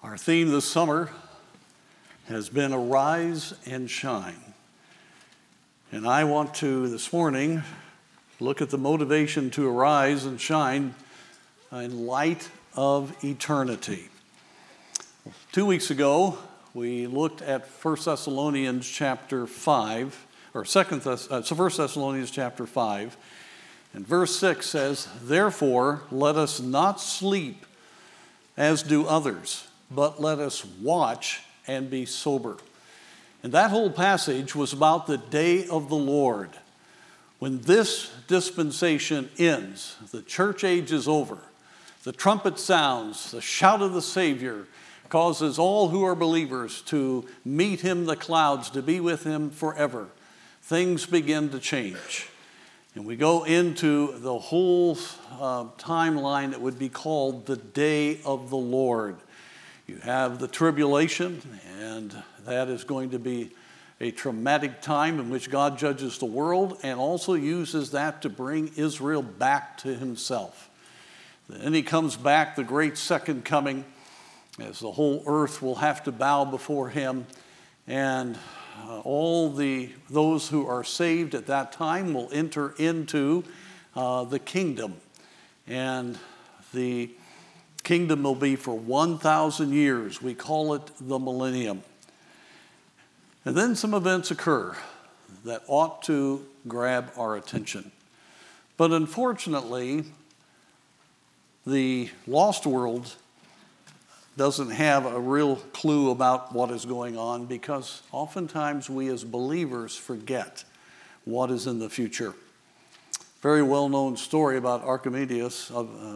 Our theme this summer has been Arise and Shine. And I want to, this morning, look at the motivation to arise and shine in light of eternity. 2 weeks ago, we looked at 1 Thessalonians chapter 5, or 1 Thessalonians chapter 5, and verse 6 says, "Therefore, let us not sleep as do others, but let us watch and be sober." And that whole passage was about the day of the Lord. When this dispensation ends, the church age is over, the trumpet sounds, the shout of the Savior causes all who are believers to meet him in the clouds, to be with him forever. Things begin to change. And we go into the whole timeline that would be called the day of the Lord. You have the tribulation, and that is going to be a traumatic time in which God judges the world and also uses that to bring Israel back to himself. Then he comes back, the great second coming, as the whole earth will have to bow before him, and those who are saved at that time will enter into the kingdom. And the kingdom will be for 1,000 years. We call it the millennium. And then some events occur that ought to grab our attention. But unfortunately, the lost world doesn't have a real clue about what is going on, because oftentimes we as believers forget what is in the future. Very well-known story about Archimedes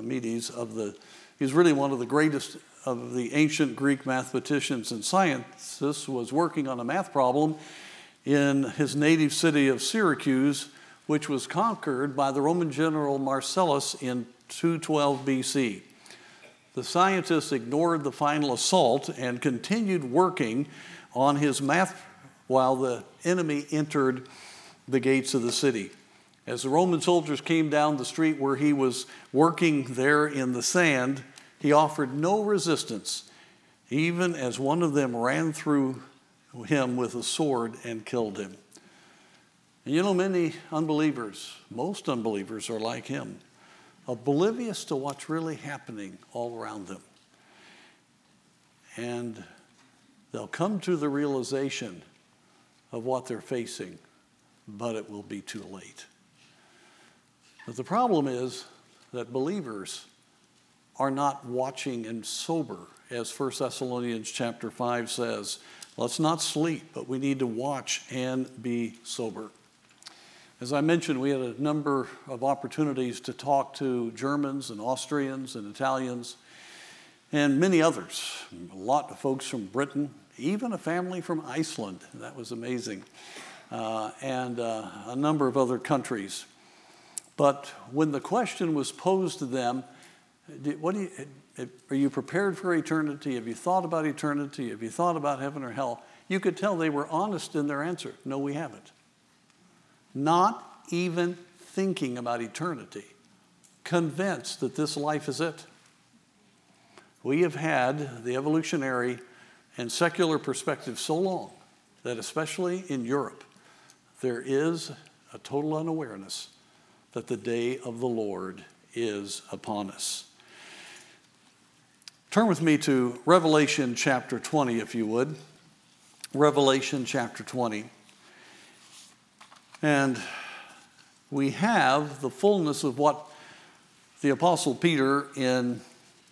he's really one of the greatest of the ancient Greek mathematicians and scientists, was working on a math problem in his native city of Syracuse, which was conquered by the Roman general Marcellus in 212 BC. The scientists ignored the final assault and continued working on his math while the enemy entered the gates of the city. As the Roman soldiers came down the street where he was working there in the sand, he offered no resistance, even as one of them ran through him with a sword and killed him. And you know, many unbelievers, most unbelievers are like him, oblivious to what's really happening all around them. And they'll come to the realization of what they're facing, but it will be too late. But the problem is that believers are not watching and sober, as 1 Thessalonians chapter 5 says. Let's not sleep, but we need to watch and be sober. As I mentioned, we had a number of opportunities to talk to Germans and Austrians and Italians and many others. A lot of folks from Britain, even a family from Iceland. That was amazing. And a number of other countries. But when the question was posed to them, are you prepared for eternity? Have you thought about eternity? Have you thought about heaven or hell? You could tell they were honest in their answer. No, we haven't. Not even thinking about eternity, convinced that this life is it. We have had the evolutionary and secular perspective so long that, especially in Europe, there is a total unawareness that the day of the Lord is upon us. Turn with me to Revelation chapter 20, if you would. Revelation chapter 20. And we have the fullness of what the Apostle Peter in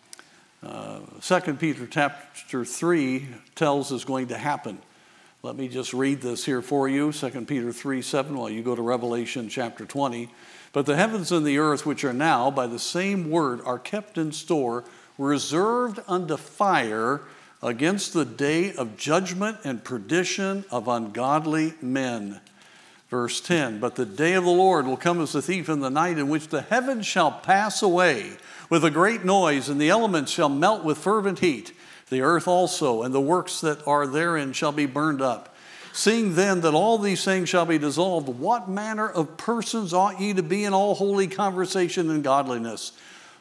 2 Peter chapter 3 tells is going to happen. Let me just read this here for you, 2 Peter 3:7, while you go to Revelation chapter 20. "But the heavens and the earth, which are now by the same word, are kept in store, reserved unto fire against the day of judgment and perdition of ungodly men." Verse 10, "But the day of the Lord will come as a thief in the night, in which the heavens shall pass away with a great noise, and the elements shall melt with fervent heat. The earth also and the works that are therein shall be burned up. Seeing then that all these things shall be dissolved, what manner of persons ought ye to be in all holy conversation and godliness,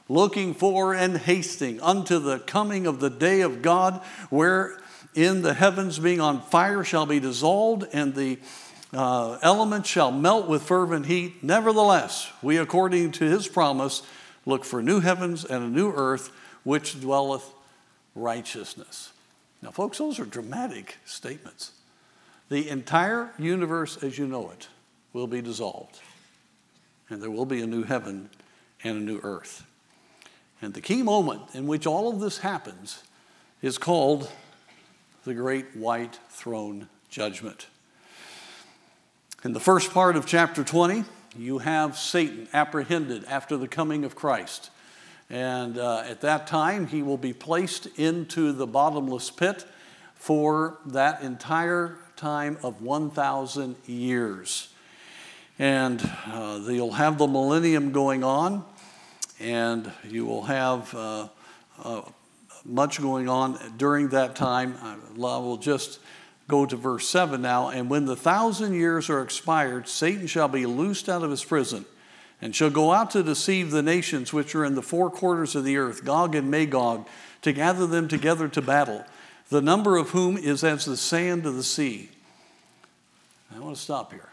looking for and hasting unto the coming of the day of God, wherein the heavens being on fire shall be dissolved, and the elements shall melt with fervent heat. Nevertheless, we, according to his promise, look for new heavens and a new earth, which dwelleth righteousness. Now, folks, those are dramatic statements. The entire universe as you know it will be dissolved, and there will be a new heaven and a new earth. And the key moment in which all of this happens is called the Great White Throne Judgment. In the first part of chapter 20, you have Satan apprehended after the coming of Christ. And at that time, he will be placed into the bottomless pit for that entire time of 1,000 years. And you'll have the millennium going on, and you will have much going on during that time. I will just go to verse 7 now. And when the 1,000 years are expired, Satan shall be loosed out of his prison, and shall go out to deceive the nations which are in the four quarters of the earth, Gog and Magog, to gather them together to battle, the number of whom is as the sand of the sea. I want to stop here.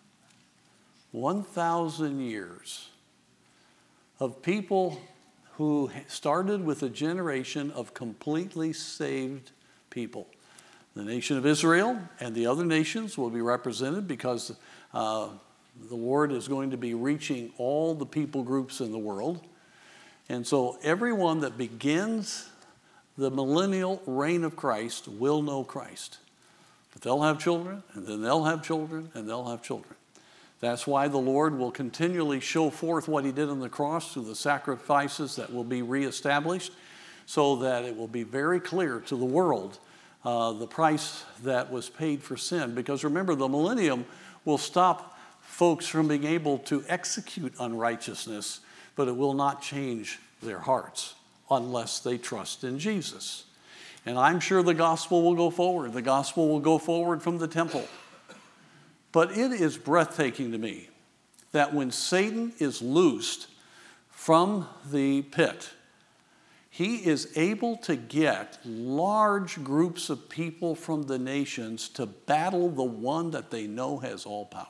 1,000 years of people who started with a generation of completely saved people. The nation of Israel and the other nations will be represented because the Lord is going to be reaching all the people groups in the world. And so everyone that begins the millennial reign of Christ will know Christ. But they'll have children, and then they'll have children, and they'll have children. That's why the Lord will continually show forth what he did on the cross through the sacrifices that will be reestablished, so that it will be very clear to the world the price that was paid for sin. Because remember, the millennium will stop folks from being able to execute unrighteousness, but it will not change their hearts unless they trust in Jesus. And I'm sure the gospel will go forward. The gospel will go forward from the temple. But it is breathtaking to me that when Satan is loosed from the pit, he is able to get large groups of people from the nations to battle the one that they know has all power.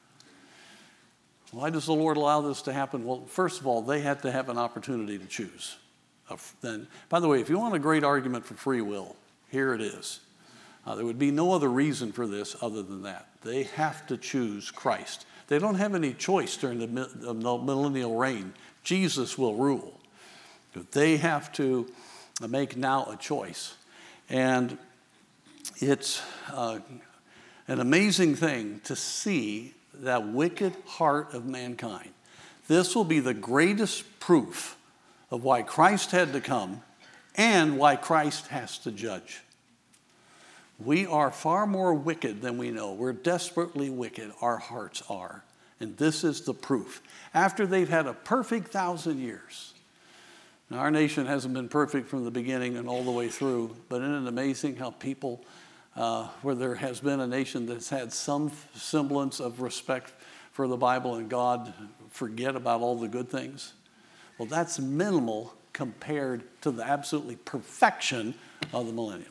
Why does the Lord allow this to happen? Well, first of all, they had to have an opportunity to choose. Then, by the way, if you want a great argument for free will, here it is. There would be no other reason for this other than that. They have to choose Christ. They don't have any choice during the millennial reign. Jesus will rule. But they have to make now a choice. And it's an amazing thing to see that wicked heart of mankind. This will be the greatest proof of why Christ had to come and why Christ has to judge. We are far more wicked than we know. We're desperately wicked, our hearts are. And this is the proof. After they've had a perfect 1,000 years. Now, our nation hasn't been perfect from the beginning and all the way through, but isn't it amazing how people, where there has been a nation that's had some semblance of respect for the Bible and God, forget about all the good things? Well, that's minimal compared to the absolutely perfection of the millennium.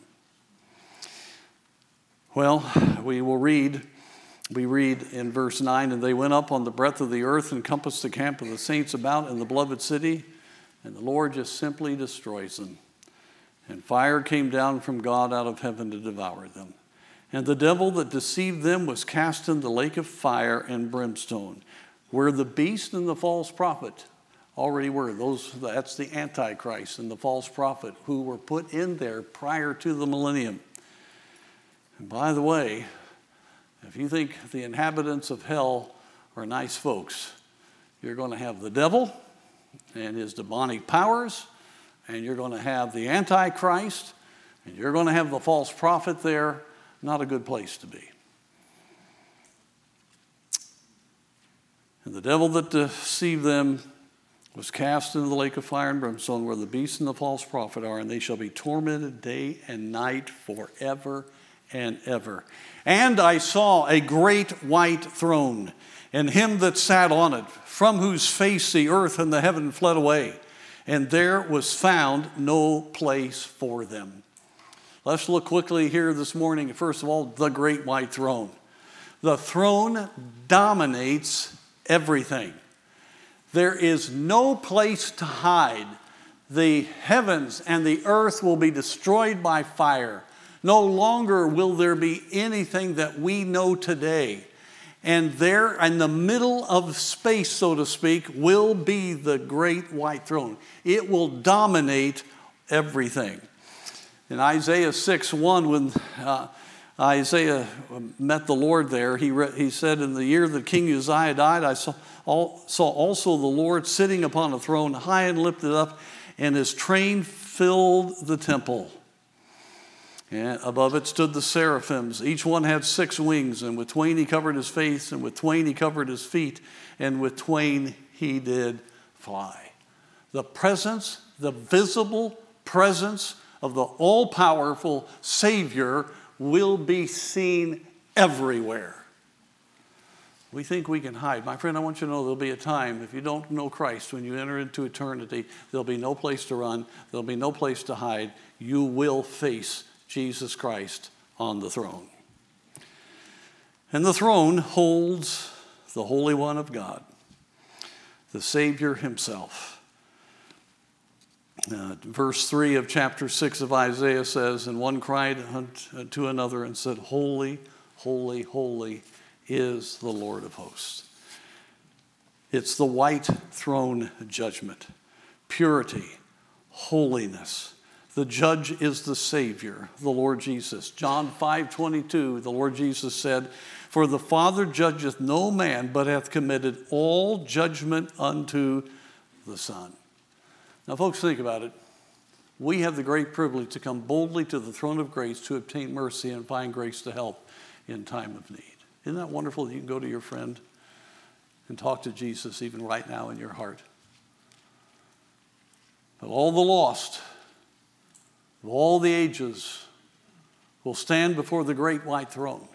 Well, we read in verse 9, and they went up on the breadth of the earth and compassed the camp of the saints about in the beloved city, and the Lord just simply destroys them. And fire came down from God out of heaven to devour them. And the devil that deceived them was cast in the lake of fire and brimstone, where the beast and the false prophet already were. That's the Antichrist and the false prophet who were put in there prior to the millennium. And by the way, if you think the inhabitants of hell are nice folks, you're going to have the devil and his demonic powers, and you're going to have the Antichrist, and you're going to have the false prophet there. Not a good place to be. And the devil that deceived them was cast into the lake of fire and brimstone, where the beast and the false prophet are, and they shall be tormented day and night forever and ever. And I saw a great white throne, and him that sat on it, from whose face the earth and the heaven fled away, and there was found no place for them. Let's look quickly here this morning. First of all, the great white throne. The throne dominates everything. There is no place to hide. The heavens and the earth will be destroyed by fire. No longer will there be anything that we know today. And there in the middle of space, so to speak, will be the great white throne. It will dominate everything. In Isaiah 6:1, when Isaiah met the Lord there, he said, in the year that King Uzziah died, I saw also the Lord sitting upon a throne, high and lifted up, and his train filled the temple. And above it stood the seraphims. Each one had 6 wings, and with twain he covered his face, and with twain he covered his feet, and with twain he did fly. The presence, the visible presence of the all-powerful Savior will be seen everywhere. We think we can hide. My friend, I want you to know there'll be a time, if you don't know Christ, when you enter into eternity, there'll be no place to run, there'll be no place to hide. You will face Jesus Christ on the throne. And the throne holds the Holy One of God, the Savior himself. Verse 3 of chapter 6 of Isaiah says, and one cried to another and said, holy, holy, holy is the Lord of hosts. It's the white throne judgment, purity, holiness. The judge is the Savior, the Lord Jesus. John 5:22, the Lord Jesus said, for the Father judgeth no man, but hath committed all judgment unto the Son. Now, folks, think about it. We have the great privilege to come boldly to the throne of grace to obtain mercy and find grace to help in time of need. Isn't that wonderful that you can go to your friend and talk to Jesus even right now in your heart? But all the lost of all the ages will stand before the great white throne.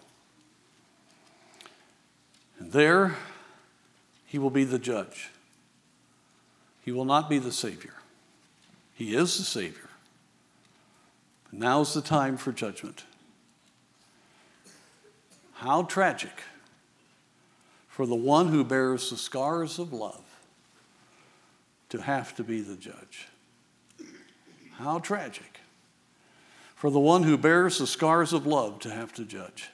And there he will be the judge. He will not be the Savior. He is the Savior. But now's the time for judgment. How tragic for the one who bears the scars of love to have to be the judge. How tragic for the one who bears the scars of love to have to judge.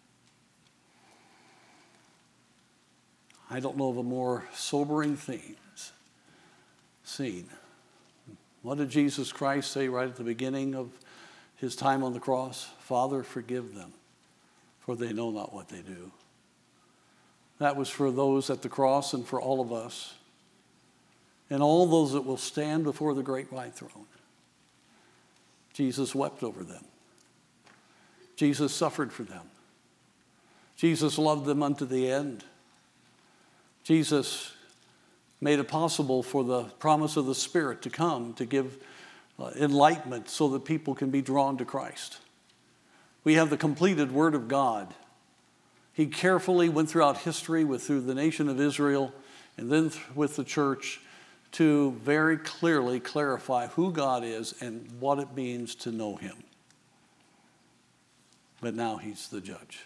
I don't know of a more sobering scene. What did Jesus Christ say right at the beginning of his time on the cross? Father, forgive them, for they know not what they do. That was for those at the cross and for all of us, and all those that will stand before the great white throne. Jesus wept over them. Jesus suffered for them. Jesus loved them unto the end. Jesus made it possible for the promise of the Spirit to come to give enlightenment so that people can be drawn to Christ. We have the completed Word of God. He carefully went throughout history through the nation of Israel and then with the church to very clearly clarify who God is and what it means to know him. But now he's the judge.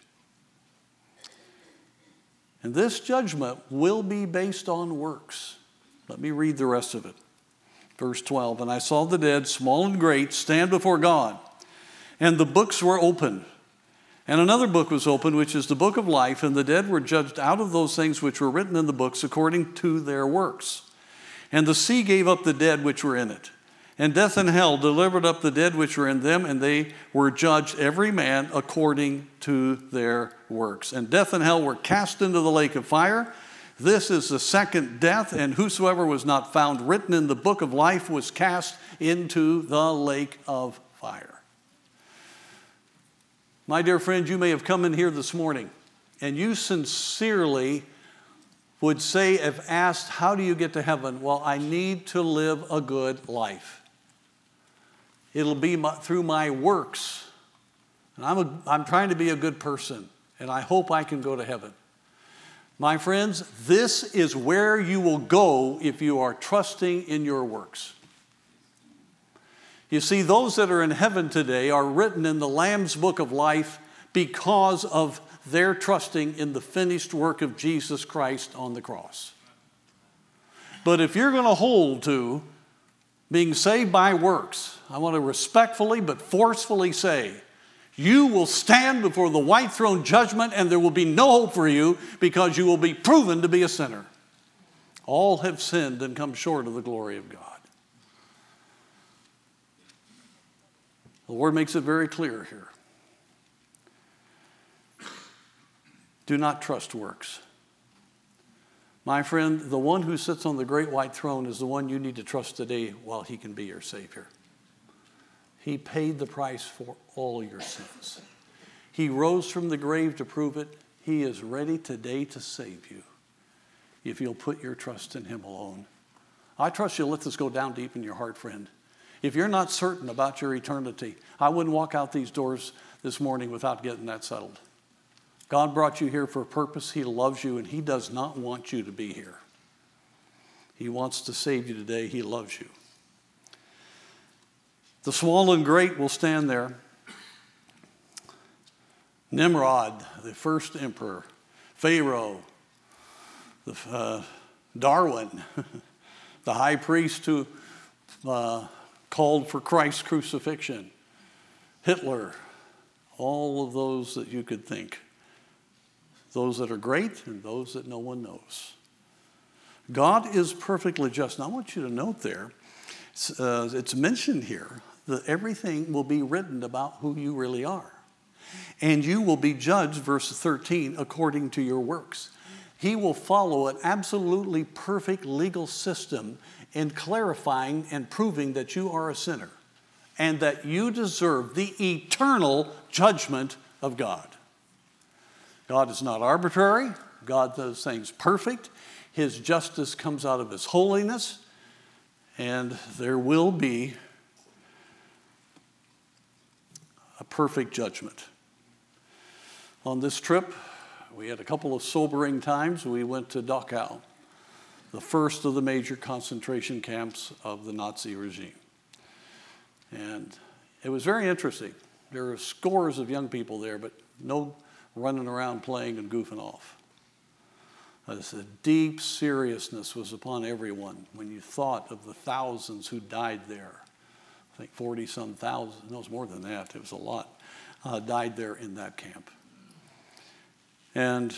And this judgment will be based on works. Let me read the rest of it. Verse 12, and I saw the dead, small and great, stand before God, and the books were opened. And another book was opened, which is the book of life, and the dead were judged out of those things which were written in the books according to their works. And the sea gave up the dead which were in it. And death and hell delivered up the dead which were in them, and they were judged every man according to their works. And death and hell were cast into the lake of fire. This is the second death, and whosoever was not found written in the book of life was cast into the lake of fire. My dear friend, you may have come in here this morning, and you sincerely would say, if asked, how do you get to heaven? Well, I need to live a good life. It'll be through my works. And I'm trying to be a good person, and I hope I can go to heaven. My friends, this is where you will go if you are trusting in your works. You see, those that are in heaven today are written in the Lamb's book of life because of their trusting in the finished work of Jesus Christ on the cross. But if you're going to hold to being saved by works, I want to respectfully but forcefully say, you will stand before the white throne judgment and there will be no hope for you because you will be proven to be a sinner. All have sinned and come short of the glory of God. The Lord makes it very clear here. Do not trust works. My friend, the one who sits on the great white throne is the one you need to trust today while he can be your Savior. He paid the price for all your sins. He rose from the grave to prove it. He is ready today to save you if you'll put your trust in him alone. I trust you'll let this go down deep in your heart, friend. If you're not certain about your eternity, I wouldn't walk out these doors this morning without getting that settled. God brought you here for a purpose. He loves you, and he does not want you to be here. He wants to save you today. He loves you. The small and great will stand there. Nimrod, the first emperor, Pharaoh, Darwin, the high priest who called for Christ's crucifixion, Hitler, all of those that you could think. Those that are great and those that no one knows. God is perfectly just. And I want you to note there, it's mentioned here that everything will be written about who you really are. And you will be judged, verse 13, according to your works. He will follow an absolutely perfect legal system in clarifying and proving that you are a sinner and that you deserve the eternal judgment of God. God is not arbitrary. God does things perfect. His justice comes out of his holiness. And there will be a perfect judgment. On this trip, we had a couple of sobering times. We went to Dachau, the first of the major concentration camps of the Nazi regime. And it was very interesting. There were scores of young people there, but no running around playing and goofing off. A deep seriousness was upon everyone when you thought of the thousands who died there. I think 40-some thousand, no, it was more than that, it was a lot, died there in that camp. And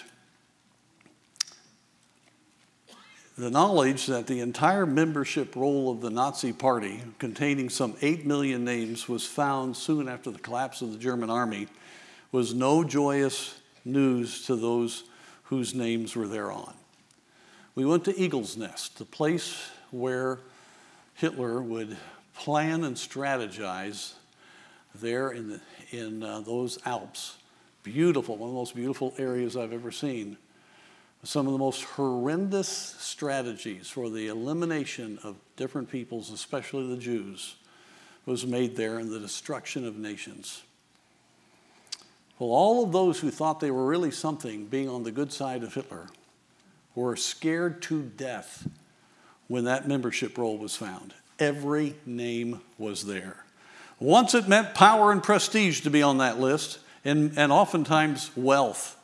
the knowledge that the entire membership roll of the Nazi Party, containing some 8 million names, was found soon after the collapse of the German army, was no joyous news to those whose names were thereon. We went to Eagle's Nest, the place where Hitler would plan and strategize there in those Alps. Beautiful, one of the most beautiful areas I've ever seen. Some of the most horrendous strategies for the elimination of different peoples, especially the Jews, was made there in the destruction of nations. Well, all of those who thought they were really something, being on the good side of Hitler, were scared to death when that membership roll was found. Every name was there. Once it meant power and prestige to be on that list, and oftentimes wealth.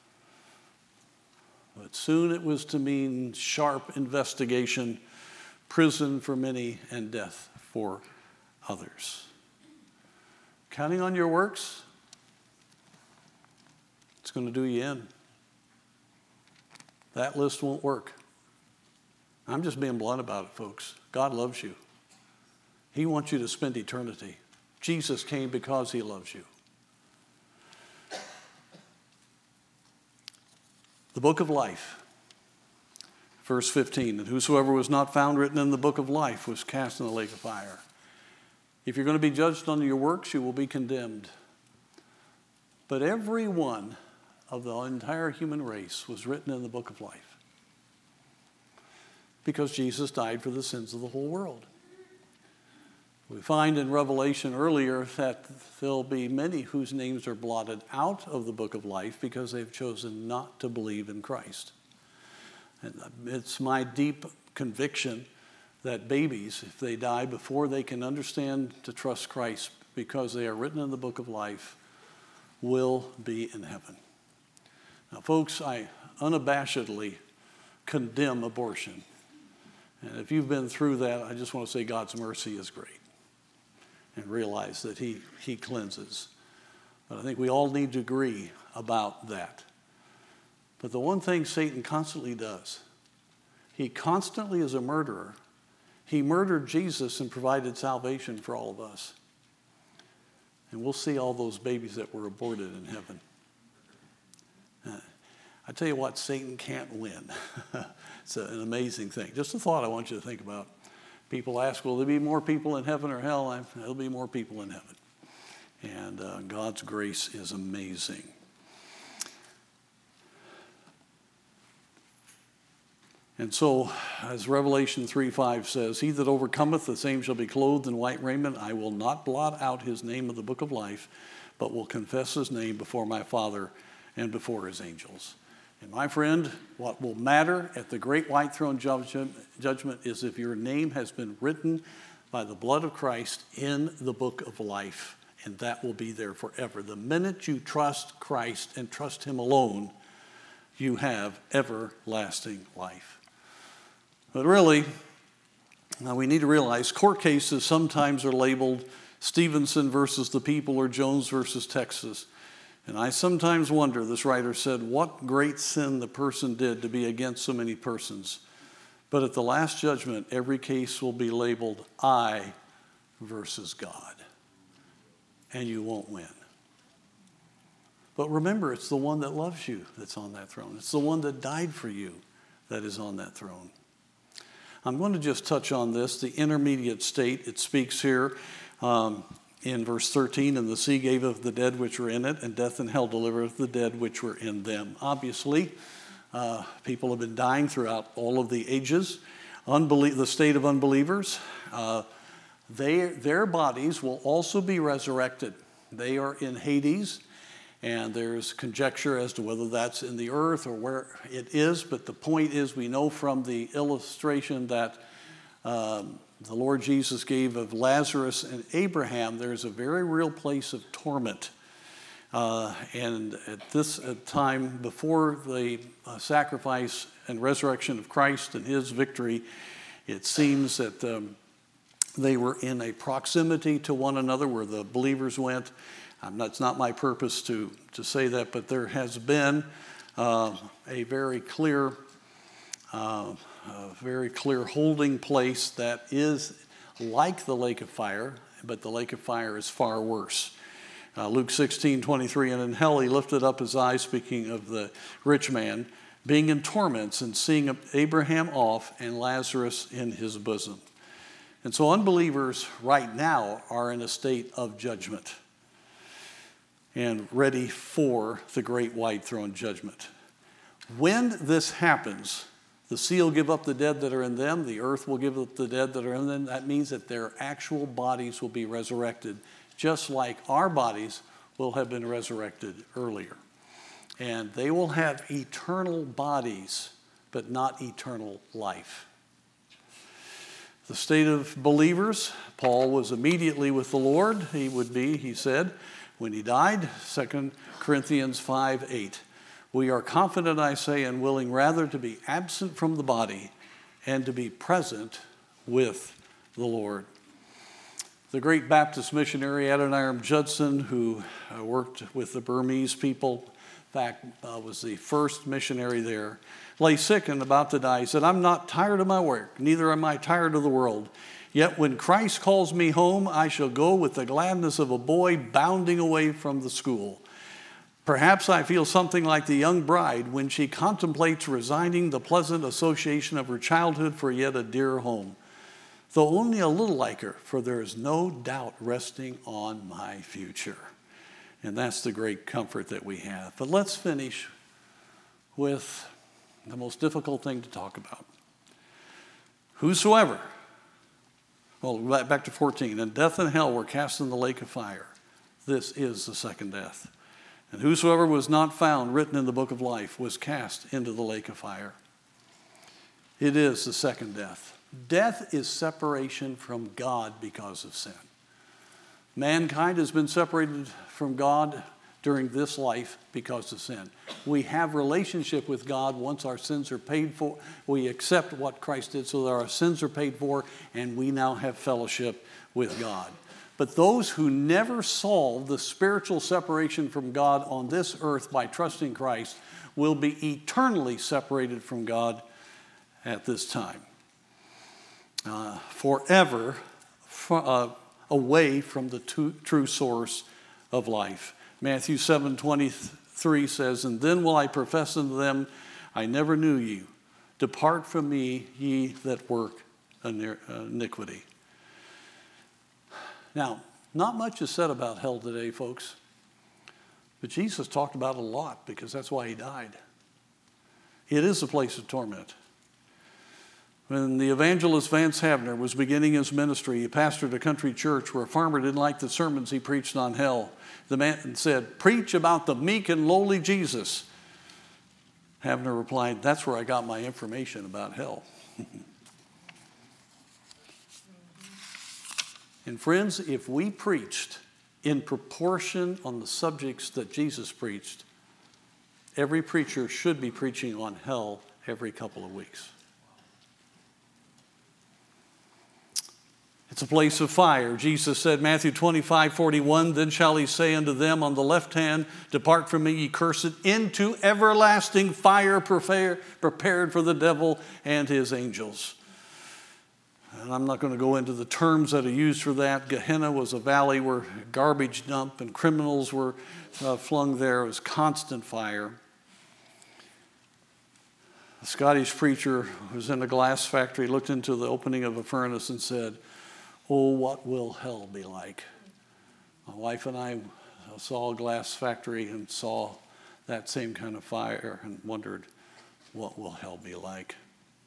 But soon it was to mean sharp investigation, prison for many, and death for others. Counting on your works, it's going to do you in. That list won't work. I'm just being blunt about it, folks. God loves you. He wants you to spend eternity. Jesus came because he loves you. The book of life, verse 15, and whosoever was not found written in the book of life was cast in the lake of fire. If you're going to be judged on your works, you will be condemned. But every one of the entire human race was written in the book of life because Jesus died for the sins of the whole world. We find in Revelation earlier that there'll be many whose names are blotted out of the book of life because they've chosen not to believe in Christ. And it's my deep conviction that babies, if they die before they can understand to trust Christ because they are written in the book of life, will be in heaven. Now, folks, I unabashedly condemn abortion. And if you've been through that, I just want to say God's mercy is great and realize that he cleanses. But I think we all need to agree about that. But the one thing Satan constantly does, he constantly is a murderer. He murdered Jesus and provided salvation for all of us. And we'll see all those babies that were aborted in heaven. I tell you what, Satan can't win. It's an amazing thing. Just a thought I want you to think about. People ask, will there be more people in heaven or hell? There'll be more people in heaven. And God's grace is amazing. And so, as Revelation 3:5 says, he that overcometh, the same shall be clothed in white raiment. I will not blot out his name of the book of life, but will confess his name before my Father and before his angels. And my friend, what will matter at the great white throne judgment is if your name has been written by the blood of Christ in the book of life, and that will be there forever. The minute you trust Christ and trust him alone, you have everlasting life. But really, now we need to realize court cases sometimes are labeled Stevenson versus the people or Jones versus Texas. And I sometimes wonder, this writer said, what great sin the person did to be against so many persons. But at the last judgment, every case will be labeled I versus God. And you won't win. But remember, it's the one that loves you that's on that throne. It's the one that died for you that is on that throne. I'm going to just touch on this, the intermediate state. It speaks here in verse 13, and the sea gave of the dead which were in it, and death and hell delivereth the dead which were in them. Obviously, people have been dying throughout all of the ages. The state of unbelievers, their bodies will also be resurrected. They are in Hades, and there's conjecture as to whether that's in the earth or where it is, but the point is we know from the illustration that the Lord Jesus gave of Lazarus and Abraham, there's a very real place of torment. And at this time, before the sacrifice and resurrection of Christ and his victory, it seems that they were in a proximity to one another where the believers went. It's not my purpose to say that, but there has been a very clear holding place that is like the lake of fire, but the lake of fire is far worse. Luke 16:23, and in hell he lifted up his eyes, speaking of the rich man, being in torments and seeing Abraham off and Lazarus in his bosom. And so unbelievers right now are in a state of judgment and ready for the great white throne judgment. When this happens, the sea will give up the dead that are in them, the earth will give up the dead that are in them. That means that their actual bodies will be resurrected, just like our bodies will have been resurrected earlier. And they will have eternal bodies, but not eternal life. The state of believers, Paul was immediately with the Lord. He said, when he died, 2 Corinthians 5:8. We are confident, I say, and willing rather to be absent from the body and to be present with the Lord. The great Baptist missionary Adoniram Judson, who worked with the Burmese people, in fact, was the first missionary there, lay sick and about to die. He said, I'm not tired of my work, neither am I tired of the world. Yet when Christ calls me home, I shall go with the gladness of a boy bounding away from the school. Perhaps I feel something like the young bride when she contemplates resigning the pleasant association of her childhood for yet a dearer home, though only a little like her, for there is no doubt resting on my future. And that's the great comfort that we have. But let's finish with the most difficult thing to talk about. Whosoever, well, back to 14, and death and hell were cast in the lake of fire. This is the second death. And whosoever was not found written in the book of life was cast into the lake of fire. It is the second death. Death is separation from God because of sin. Mankind has been separated from God during this life because of sin. We have relationship with God once our sins are paid for. We accept what Christ did so that our sins are paid for, and we now have fellowship with God. But those who never solve the spiritual separation from God on this earth by trusting Christ will be eternally separated from God at this time. Forever away from the true source of life. Matthew 7:23 says, "And then will I profess unto them, I never knew you. Depart from me, ye that work iniquity." Now, not much is said about hell today, folks. But Jesus talked about it a lot because that's why he died. It is a place of torment. When the evangelist Vance Havner was beginning his ministry, he pastored a country church where a farmer didn't like the sermons he preached on hell. The man said, "Preach about the meek and lowly Jesus." Havner replied, "That's where I got my information about hell." And friends, if we preached in proportion on the subjects that Jesus preached, every preacher should be preaching on hell every couple of weeks. It's a place of fire. Jesus said, Matthew 25:41, "Then shall he say unto them on the left hand, Depart from me, ye cursed, into everlasting fire prepared for the devil and his angels." And I'm not going to go into the terms that are used for that. Gehenna was a valley where garbage dump and criminals were flung there. It was constant fire. A Scottish preacher who was in a glass factory looked into the opening of a furnace and said, "Oh, what will hell be like?" My wife and I saw a glass factory and saw that same kind of fire and wondered, what will hell be like?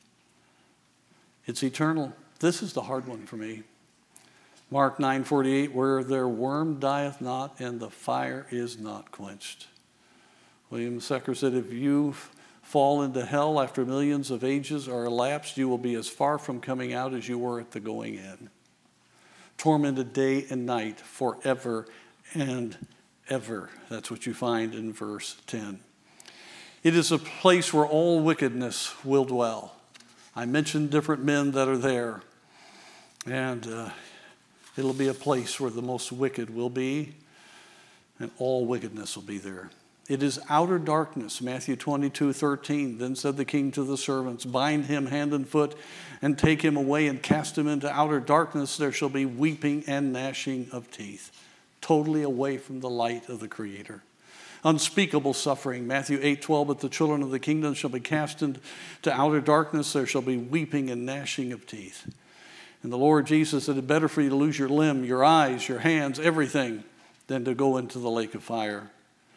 It's eternal. This is the hard one for me. Mark 9:48, "Where their worm dieth not and the fire is not quenched." William Secker said, "If you fall into hell after millions of ages are elapsed, you will be as far from coming out as you were at the going in. Tormented day and night forever and ever." That's what you find in verse 10. It is a place where all wickedness will dwell. I mentioned different men that are there. And it'll be a place where the most wicked will be, and all wickedness will be there. It is outer darkness. Matthew 22:13. "Then said the king to the servants, Bind him hand and foot, and take him away and cast him into outer darkness. There shall be weeping and gnashing of teeth." Totally away from the light of the Creator. Unspeakable suffering. Matthew 8:12. "But the children of the kingdom shall be cast into outer darkness. There shall be weeping and gnashing of teeth." And the Lord Jesus said, "It's better for you to lose your limb, your eyes, your hands, everything, than to go into the lake of fire."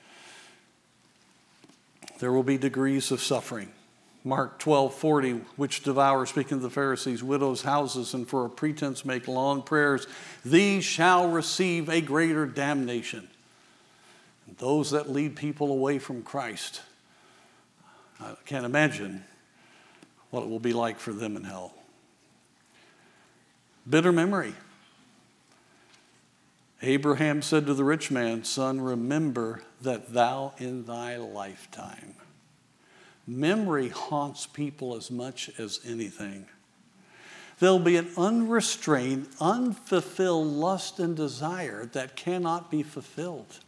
There will be degrees of suffering. Mark 12:40, "Which devour," speaking of the Pharisees, "widows' houses, and for a pretense make long prayers, these shall receive a greater damnation." And those that lead people away from Christ, I can't imagine what it will be like for them in hell. Bitter memory. Abraham said to the rich man, "Son, remember that thou in thy lifetime." Memory haunts people as much as anything. There'll be an unrestrained, unfulfilled lust and desire that cannot be fulfilled.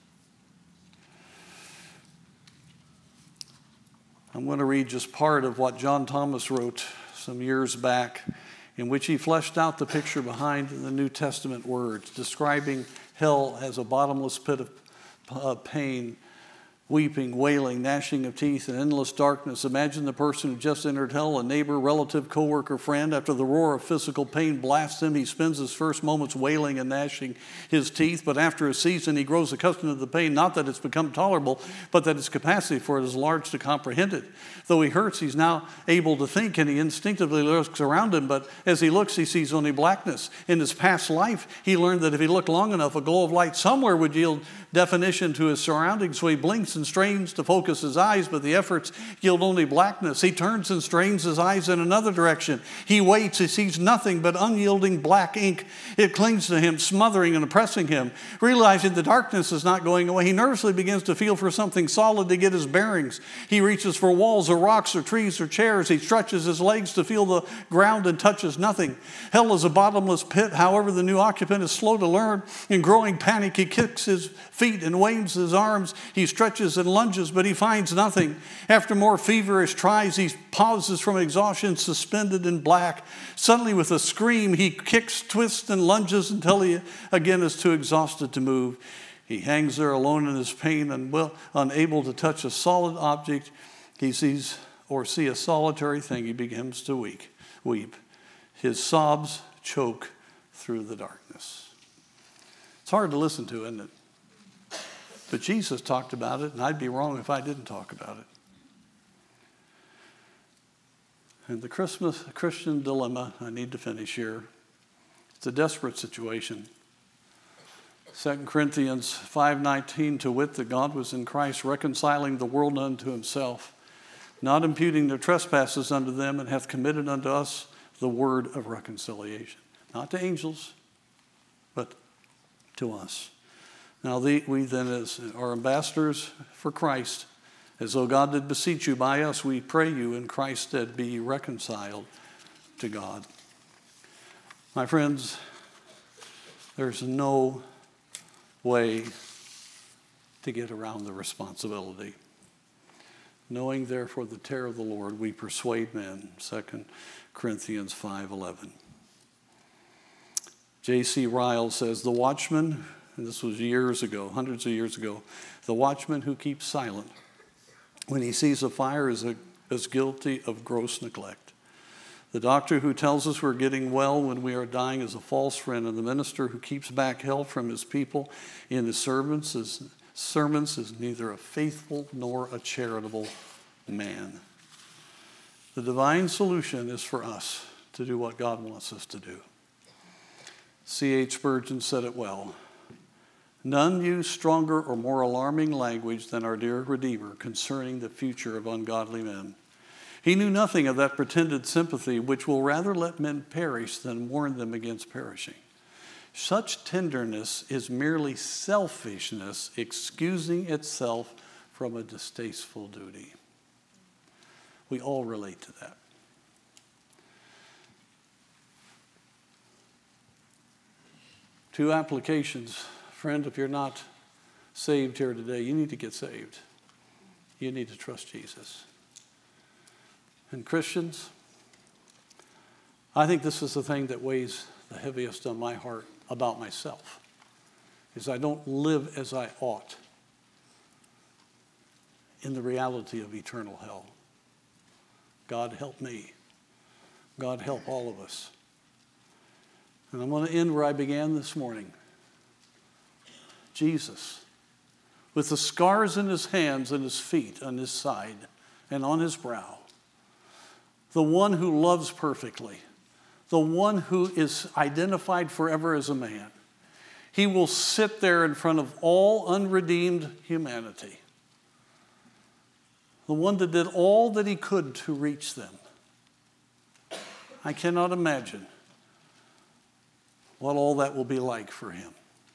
I'm going to read just part of what John Thomas wrote some years back, in which he fleshed out the picture behind the New Testament words, describing hell as a bottomless pit of pain, weeping, wailing, gnashing of teeth, and endless darkness. Imagine the person who just entered hell, a neighbor, relative, co-worker, friend. After the roar of physical pain blasts him, he spends his first moments wailing and gnashing his teeth. But after a season, he grows accustomed to the pain, not that it's become tolerable, but that its capacity for it is large to comprehend it. Though he hurts, he's now able to think, and he instinctively looks around him. But as he looks, he sees only blackness. In his past life, he learned that if he looked long enough, a glow of light somewhere would yield definition to his surroundings. So he blinks squints and strains to focus his eyes, but the efforts yield only blackness. He turns and strains his eyes in another direction. He waits. He sees nothing but unyielding black ink. It clings to him, smothering and oppressing him. Realizing the darkness is not going away, he nervously begins to feel for something solid to get his bearings. He reaches for walls or rocks or trees or chairs. He stretches his legs to feel the ground and touches nothing. Hell is a bottomless pit. However, the new occupant is slow to learn. In growing panic, he kicks his feet and waves his arms. He stretches and lunges, but he finds nothing. After more feverish tries, he pauses from exhaustion, suspended in black. Suddenly, with a scream, he kicks, twists, and lunges until he again is too exhausted to move. He hangs there alone in his pain and unable to touch a solid object. He sees or see a solitary thing. He begins to weep. His sobs choke through the darkness. It's hard to listen to, isn't it? But Jesus talked about it, and I'd be wrong if I didn't talk about it. And the Christian dilemma, I need to finish here. It's a desperate situation. 2 Corinthians 5:19, to wit, that God was in Christ reconciling the world unto himself, not imputing their trespasses unto them, and hath committed unto us the word of reconciliation. Not to angels, but to us. Now we then, as our ambassadors for Christ, as though God did beseech you by us, we pray you in Christ's stead be reconciled to God. My friends, there's no way to get around the responsibility. Knowing therefore the terror of the Lord, we persuade men. 2 Corinthians 5:11. J.C. Ryle says, the watchman, and this was years ago, hundreds of years ago, the watchman who keeps silent when he sees a fire is guilty of gross neglect. The doctor who tells us we're getting well when we are dying is a false friend, and the minister who keeps back hell from his people in his sermons is neither a faithful nor a charitable man. The divine solution is for us to do what God wants us to do. C.H. Spurgeon said it well. None use stronger or more alarming language than our dear Redeemer concerning the future of ungodly men. He knew nothing of that pretended sympathy which will rather let men perish than warn them against perishing. Such tenderness is merely selfishness excusing itself from a distasteful duty. We all relate to that. Two applications. Friend, if you're not saved here today, you need to get saved. You need to trust Jesus. And Christians, I think this is the thing that weighs the heaviest on my heart about myself, is I don't live as I ought in the reality of eternal hell. God help me. God help all of us. And I'm going to end where I began this morning. Jesus, with the scars in his hands and his feet, on his side and on his brow, the one who loves perfectly, the one who is identified forever as a man. He will sit there in front of all unredeemed humanity. The one that did all that he could to reach them. I cannot imagine what all that will be like for him.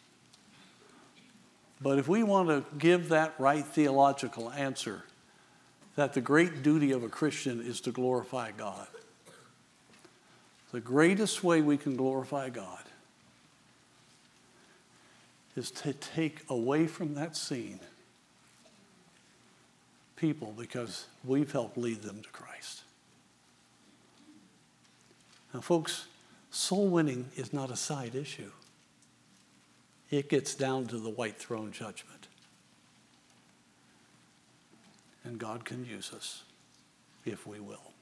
But if we want to give that right theological answer, that the great duty of a Christian is to glorify God. The greatest way we can glorify God is to take away from that scene people because we've helped lead them to Christ. Now, folks, soul winning is not a side issue. It gets down to the white throne judgment. And God can use us if we will.